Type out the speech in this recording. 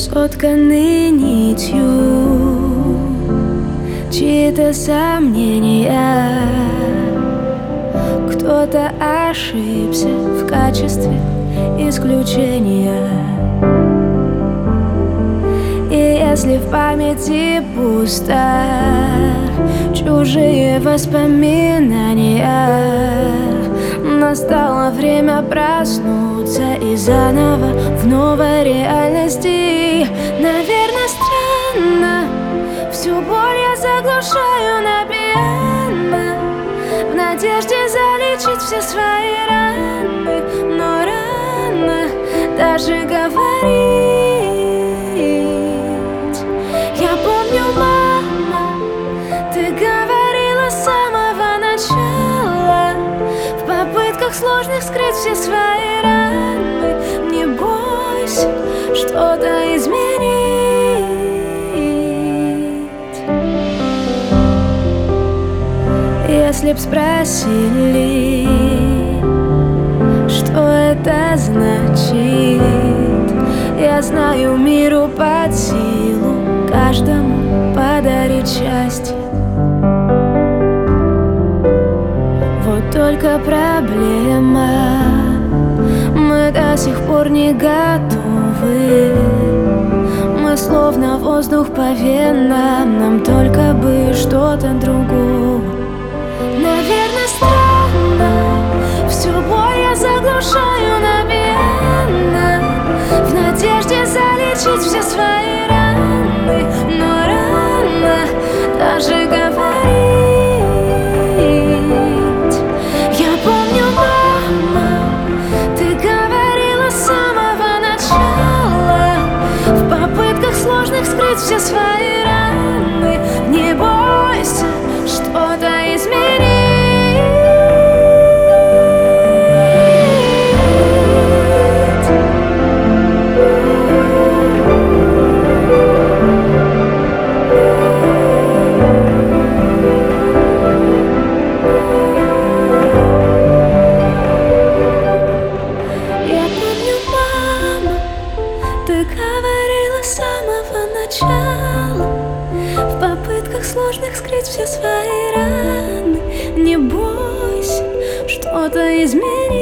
сотканы нитью чьи-то сомнения. Кто-то ошибся в качестве исключения. И если в памяти пусто чужие воспоминания, настало время проснуться и заново в новой реальности. Наверное, странно, всю боль я заглушаю на пиано, в надежде залечить все свои раны. Но рано даже говорить. Я помню, мама, ты говорила с самого начала, в попытках сложных скрыть все свои раны. Не бойся что-то изменить. Если б спросили, что это значит, я знаю, миру под силу каждому подарить счастье. Вот только проблема, мы до сих пор не готовы. Мы словно воздух по венам, нам только бы что-то другого. Наверное, странно, всю боль я заглушаю на пиано, в надежде залечить все свои раны. Но рано даже говорить. Я помню, мама, ты говорила с самого начала, в попытках сложных скрыть все свои раны. Не бойся что-то изменить. Ты говорила с самого начала, в попытках сложных скрыть все свои раны. Не бойся что-то изменить.